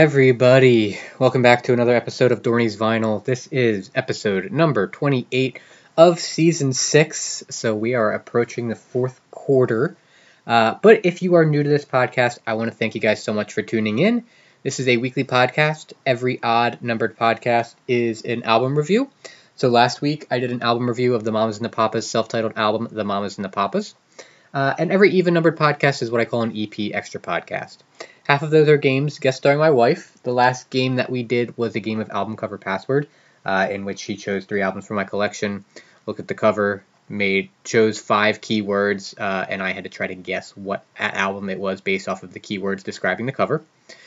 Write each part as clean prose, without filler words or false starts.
everybody, welcome back to another episode of Dorney's Vinyl. This is episode number 28 of season 6, so we are approaching the fourth quarter. But if you are new to this podcast, I want to thank you guys so much for tuning in. This is a weekly podcast. Every odd-numbered podcast is an album review. So last week, I did an album review of the Mamas and the Papas self-titled album, The Mamas and the Papas. And every even-numbered podcast is what I call an EP extra podcast. Half of those are games guest starring my wife. The last game that we did was a game of album cover password, in which she chose 3 albums from my collection, looked at the cover, chose 5 keywords, and I had to try to guess what album it was based off of the keywords describing the cover.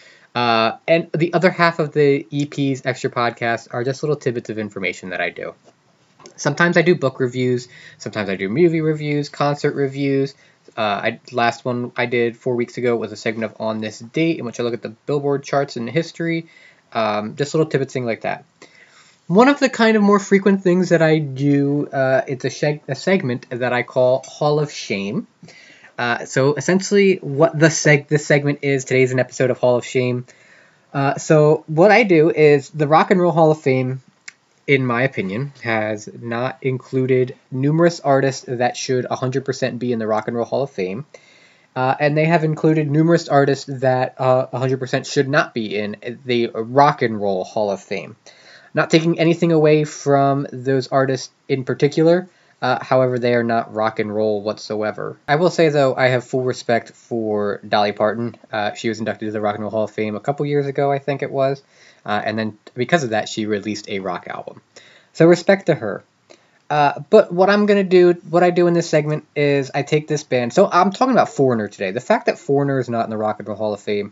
And the other half of the EP's extra podcasts are just little tidbits of information that I do. Sometimes I do book reviews, sometimes I do movie reviews, concert reviews. Last one I did 4 weeks ago was a segment of On This Date, in which I look at the Billboard charts and history, just little tidbits, things like that. One of the kind of more frequent things that I do, it's a segment that I call Hall of Shame. So essentially what this segment is, today's an episode of Hall of Shame. So what I do is the Rock and Roll Hall of Fame, in my opinion, has not included numerous artists that should 100% be in the Rock and Roll Hall of Fame. And they have included numerous artists that 100% should not be in the Rock and Roll Hall of Fame. Not taking anything away from those artists in particular, however, they are not rock and roll whatsoever. I will say, though, I have full respect for Dolly Parton. She was inducted to the Rock and Roll Hall of Fame a couple years ago, I think it was. And then because of that, she released a rock album. So respect to her. But what I do in this segment is I take this band. So I'm talking about Foreigner today. The fact that Foreigner is not in the Rock and Roll Hall of Fame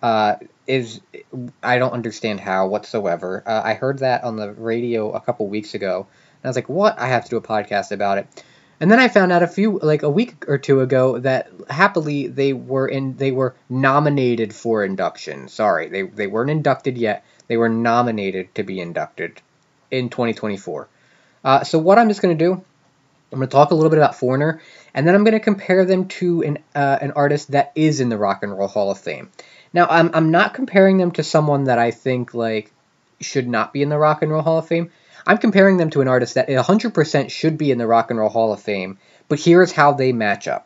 is, I don't understand how whatsoever. I heard that on the radio a couple weeks ago. And I was like, what? I have to do a podcast about it. And then I found out a week or two ago that happily they were nominated for induction. Sorry, they weren't inducted yet. They were nominated to be inducted in 2024. So what I'm just going to do, I'm going to talk a little bit about Foreigner, and then I'm going to compare them to an artist that is in the Rock and Roll Hall of Fame. Now, I'm not comparing them to someone that I think should not be in the Rock and Roll Hall of Fame. I'm comparing them to an artist that 100% should be in the Rock and Roll Hall of Fame, but here's how they match up.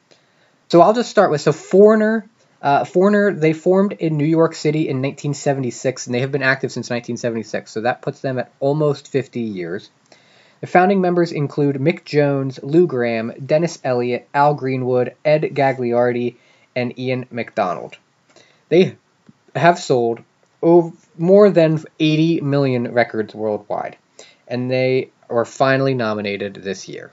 So I'll just start with, Foreigner. Foreigner, they formed in New York City in 1976, and they have been active since 1976, so that puts them at almost 50 years. The founding members include Mick Jones, Lou Gramm, Dennis Elliott, Al Greenwood, Ed Gagliardi, and Ian MacDonald. They have sold more than 80 million records worldwide, and they were finally nominated this year.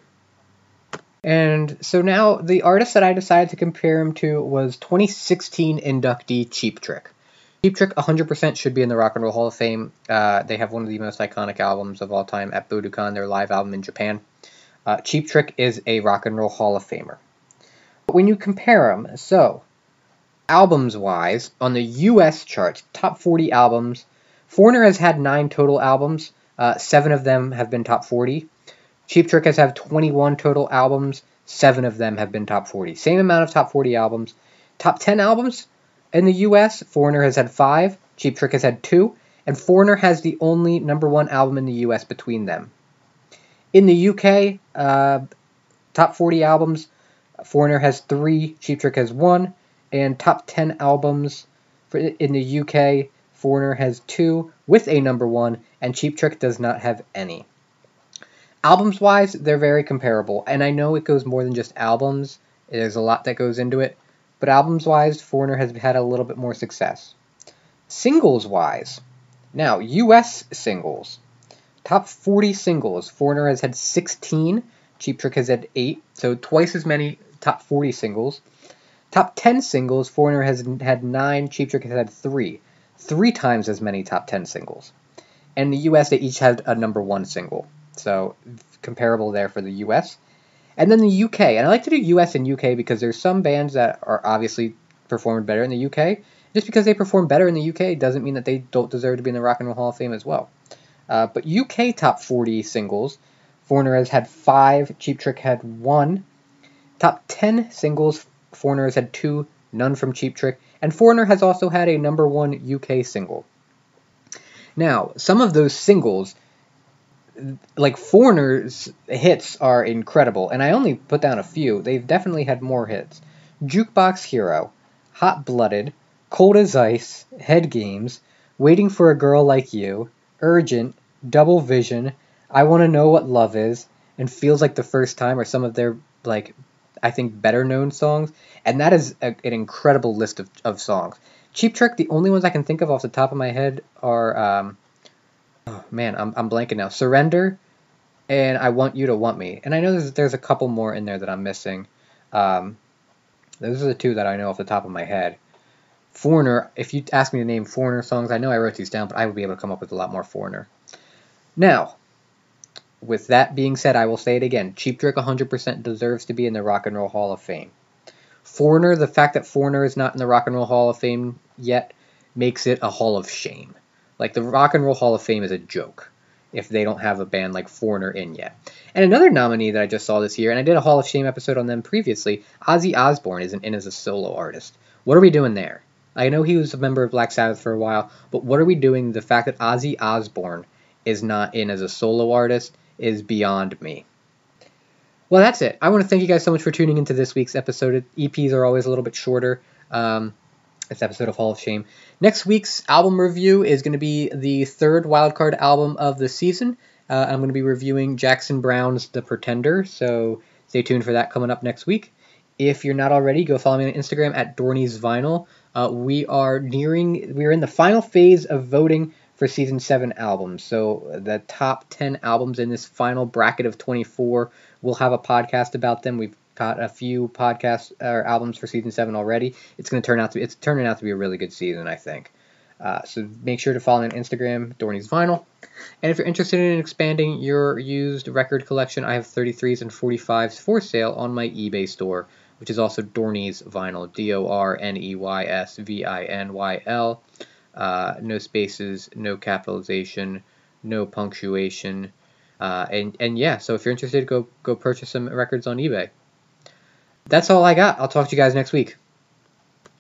And so now the artist that I decided to compare him to was 2016 inductee Cheap Trick. Cheap Trick 100% should be in the Rock and Roll Hall of Fame. They have one of the most iconic albums of all time at Budokan, their live album in Japan. Cheap Trick is a Rock and Roll Hall of Famer. But when you compare them, so albums-wise, on the U.S. charts, top 40 albums, Foreigner has had 9 total albums. 7 of them have been top 40. Cheap Trick has had 21 total albums. 7 of them have been top 40. Same amount of top 40 albums. Top 10 albums in the U.S., Foreigner has had 5. Cheap Trick has had 2. And Foreigner has the only number 1 album in the U.S. between them. In the U.K., top 40 albums, Foreigner has 3. Cheap Trick has 1. And top 10 albums in the UK, Foreigner has 2 with a number 1, and Cheap Trick does not have any. Albums-wise, they're very comparable, and I know it goes more than just albums. There's a lot that goes into it, but albums-wise, Foreigner has had a little bit more success. Singles-wise, now, US singles. Top 40 singles, Foreigner has had 16, Cheap Trick has had 8, so twice as many top 40 singles. Top 10 singles, Foreigner has had 9, Cheap Trick has had 3. 3 times as many top 10 singles. And in the US, they each had a number 1 single. So, comparable there for the US. And then the UK. And I like to do US and UK because there's some bands that are obviously performed better in the UK. Just because they perform better in the UK doesn't mean that they don't deserve to be in the Rock and Roll Hall of Fame as well. But UK top 40 singles, Foreigner has had 5, Cheap Trick had 1. Top 10 singles, Foreigner has had 2, none from Cheap Trick, and Foreigner has also had a #1 UK single. Now, some of those singles, like Foreigner's hits, are incredible, and I only put down a few. They've definitely had more hits. Jukebox Hero, Hot Blooded, Cold as Ice, Head Games, Waiting for a Girl Like You, Urgent, Double Vision, I Want to Know What Love Is, and Feels Like the First Time are some of their, like, I think, better known songs, and that is an incredible list of songs. Cheap Trick, the only ones I can think of off the top of my head are, oh man, I'm blanking now. Surrender and I Want You to Want Me. And I know there's a couple more in there that I'm missing. Those are the two that I know off the top of my head. Foreigner, if you ask me to name Foreigner songs, I know I wrote these down, but I would be able to come up with a lot more Foreigner. Now, with that being said, I will say it again. Cheap Trick 100% deserves to be in the Rock and Roll Hall of Fame. Foreigner, the fact that Foreigner is not in the Rock and Roll Hall of Fame yet makes it a Hall of Shame. Like, the Rock and Roll Hall of Fame is a joke if they don't have a band like Foreigner in yet. And another nominee that I just saw this year, and I did a Hall of Shame episode on them previously, Ozzy Osbourne isn't in as a solo artist. What are we doing there? I know he was a member of Black Sabbath for a while, but what are we doing? The fact that Ozzy Osbourne is not in as a solo artist is beyond me. Well, that's it. I want to thank you guys so much for tuning into this week's episode. EPs are always a little bit shorter. This episode of Hall of Shame. Next week's album review is going to be the third wildcard album of the season. I'm going to be reviewing Jackson Browne's The Pretender, so stay tuned for that coming up next week. If you're not already, go follow me on Instagram at Dorney's Vinyl. We are in the final phase of voting for Season 7 albums. So the top 10 albums in this final bracket of 24, we'll have a podcast about them. We've got a few podcasts or albums for Season 7 already. It's turning out to be a really good season, I think. So make sure to follow me on Instagram, Dorney's Vinyl. And if you're interested in expanding your used record collection, I have 33s and 45s for sale on my eBay store, which is also Dorney's Vinyl, DORNEYSVINYL. No spaces, no capitalization, no punctuation. And yeah, so if you're interested, go purchase some records on eBay. That's all I got. I'll talk to you guys next week.